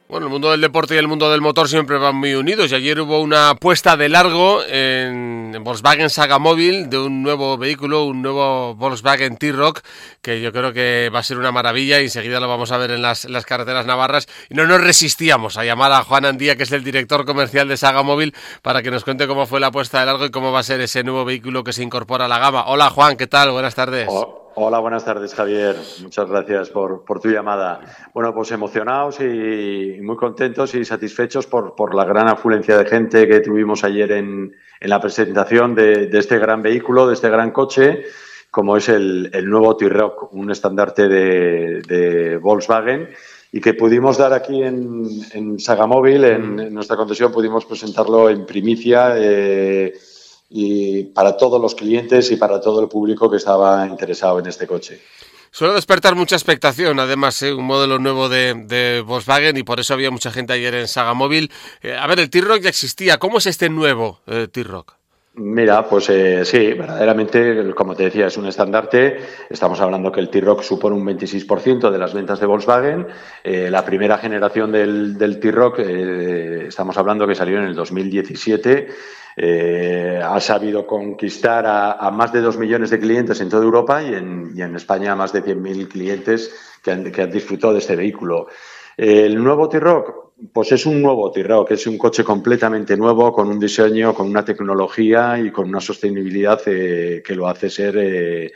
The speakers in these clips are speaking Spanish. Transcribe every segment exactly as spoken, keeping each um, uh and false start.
Bueno, el mundo del deporte y el mundo del motor siempre van muy unidos y ayer hubo una puesta de largo en Volkswagen Saga Móvil de un nuevo vehículo, un nuevo Volkswagen T-Roc, que yo creo que va a ser una maravilla y enseguida lo vamos a ver en las, en las carreteras navarras. Y no nos resistíamos a llamar a Juan Andía, que es el director comercial de Saga Móvil, para que nos cuente cómo fue la puesta de largo y cómo va a ser ese nuevo vehículo que se incorpora a la gama. Hola Juan, ¿qué tal? Buenas tardes. Oh. Hola, buenas tardes, Javier. Muchas gracias por, por tu llamada. Bueno, pues emocionados y muy contentos y satisfechos por, por la gran afluencia de gente que tuvimos ayer en, en la presentación de, de este gran vehículo, de este gran coche, como es el, el nuevo T-Roc, un estandarte de, de Volkswagen, y que pudimos dar aquí en, en Saga Móvil, en, en nuestra concesión, pudimos presentarlo en primicia, eh, y para todos los clientes y para todo el público que estaba interesado en este coche. Suele despertar mucha expectación, además, ¿eh? Un modelo nuevo de, de Volkswagen, y por eso había mucha gente ayer en Saga Móvil. Eh, a ver, el T-Roc ya existía. ¿Cómo es este nuevo eh, T-Roc? Mira, pues eh, sí, verdaderamente, como te decía, es un estandarte. Estamos hablando que el T-Roc supone un veintiséis por ciento de las ventas de Volkswagen. Eh, la primera generación del, del T-Roc, eh, estamos hablando que salió en el dos mil diecisiete. Eh, ha sabido conquistar a, a más de dos millones de clientes en toda Europa y en, y en España a más de cien mil clientes que han, que han disfrutado de este vehículo. Eh, el nuevo T-Roc, pues es un nuevo T-Roc, es un coche completamente nuevo, con un diseño, con una tecnología y con una sostenibilidad eh, que lo hace ser... Eh,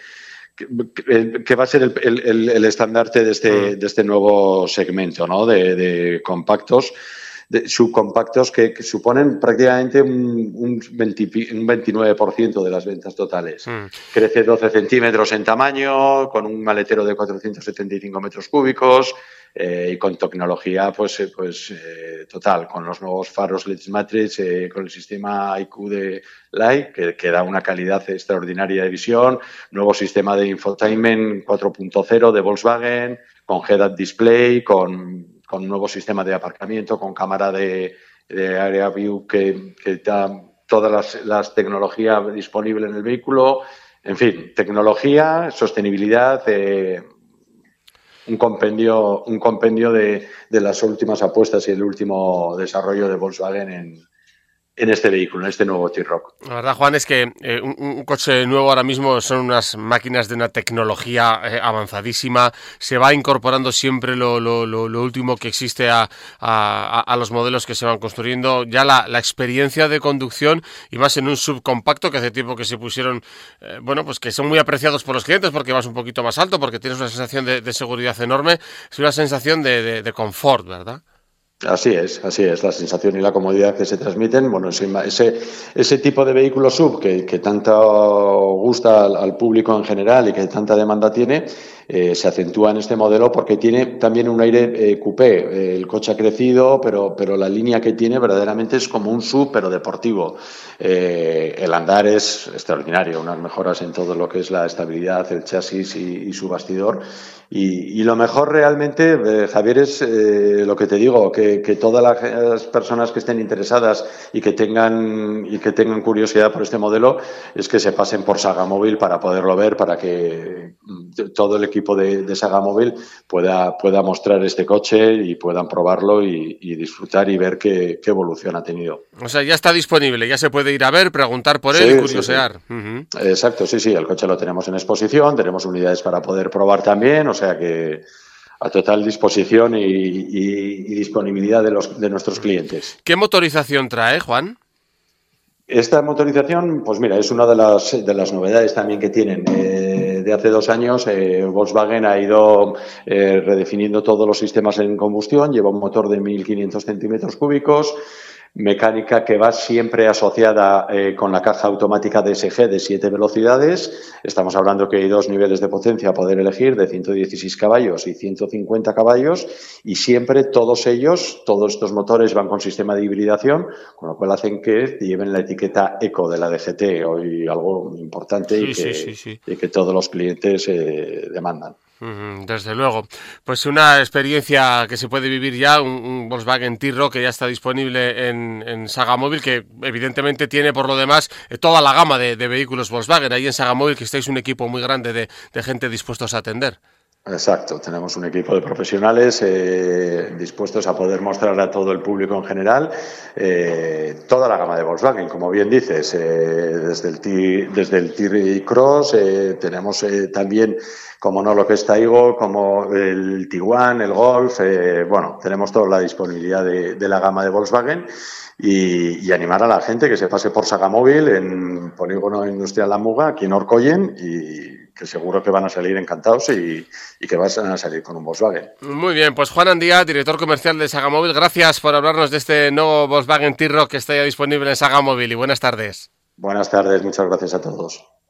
que, que va a ser el, el, el estandarte de este, de este nuevo segmento, ¿no? de, de compactos. De subcompactos que, que suponen prácticamente un, un, veinte, un veintinueve por ciento de las ventas totales. Mm. Crece doce centímetros en tamaño, con un maletero de cuatrocientos setenta y cinco metros cúbicos eh, y con tecnología pues, pues eh, total, con los nuevos faros L E D Matrix, eh, con el sistema I Q de Light, que, que da una calidad extraordinaria de visión, nuevo sistema de infotainment cuatro punto cero de Volkswagen, con head-up display, con con un nuevo sistema de aparcamiento, con cámara de, de Area View que, que da todas las, las tecnologías disponibles en el vehículo. En fin, tecnología, sostenibilidad, eh, un compendio, un compendio de, de las últimas apuestas y el último desarrollo de Volkswagen en, en este vehículo, en este nuevo T-Roc. La verdad, Juan, es que eh, un, un coche nuevo ahora mismo son unas máquinas de una tecnología eh, avanzadísima. Se va incorporando siempre lo, lo, lo, lo último que existe a, a, a los modelos que se van construyendo. Ya la, la experiencia de conducción, y más en un subcompacto que hace tiempo que se pusieron, eh, bueno, pues que son muy apreciados por los clientes porque vas un poquito más alto, porque tienes una sensación de, de seguridad enorme. Es una sensación de, de, de confort, ¿verdad? Así es, así es, la sensación y la comodidad que se transmiten. Bueno, ese, ese tipo de vehículo sub que, que tanto gusta al, al público en general y que tanta demanda tiene, eh, se acentúa en este modelo porque tiene también un aire eh, coupé. Eh, el coche ha crecido, pero, pero la línea que tiene verdaderamente es como un sub, pero deportivo. Eh, el andar es extraordinario, unas mejoras en todo lo que es la estabilidad, el chasis y, y su bastidor. Y, y lo mejor realmente, eh, Javier, es eh, lo que te digo, que, que todas las personas que estén interesadas y que tengan y que tengan curiosidad por este modelo, es que se pasen por Saga Móvil para poderlo ver, para que todo el equipo de, de Saga Móvil pueda, pueda mostrar este coche y puedan probarlo y, y disfrutar y ver qué, qué evolución ha tenido. O sea, ya está disponible, ya se puede ir a ver, preguntar por él sí, y curiosear. Sí, sí. Uh-huh. Exacto, sí, sí, el coche lo tenemos en exposición, tenemos unidades para poder probar también, o sea que a total disposición y, y, y disponibilidad de, los, de nuestros clientes. ¿Qué motorización trae, Juan? Esta motorización, pues mira, es una de las, de las novedades también que tienen. Eh, de hace dos años, eh, Volkswagen ha ido eh, redefiniendo todos los sistemas en combustión, lleva un motor de mil quinientos centímetros cúbicos, mecánica que va siempre asociada eh, con la caja automática D S G de siete velocidades. Estamos hablando que hay dos niveles de potencia a poder elegir, de ciento dieciséis caballos y ciento cincuenta caballos, y siempre todos ellos, todos estos motores van con sistema de hibridación, con lo cual hacen que lleven la etiqueta eco de la D G T, hoy algo importante sí, y, que, sí, sí, sí. y que todos los clientes eh, demandan. Desde luego, pues una experiencia que se puede vivir ya, un, un Volkswagen T-Roc que ya está disponible en, en Saga Móvil, que evidentemente tiene por lo demás toda la gama de, de vehículos Volkswagen. Ahí en Saga Móvil que estáis un equipo muy grande de, de gente dispuestos a atender. Exacto, tenemos un equipo de profesionales eh, dispuestos a poder mostrar a todo el público en general eh, toda la gama de Volkswagen, como bien dices, eh, desde el T, desde el T-Cross eh, tenemos eh, también, como no, lo que es Taigo, como el Tiguan, el Golf, eh, bueno, tenemos toda la disponibilidad de, de la gama de Volkswagen. Y, y animar a la gente que se pase por Sagamóvil en Polígono Industrial La Muga, aquí en Orcoyen, y que seguro que van a salir encantados y, y que van a salir con un Volkswagen. Muy bien, pues Juan Andía, director comercial de Sagamóvil, gracias por hablarnos de este nuevo Volkswagen T-Roc que está ya disponible en Sagamóvil, y buenas tardes. Buenas tardes, muchas gracias a todos.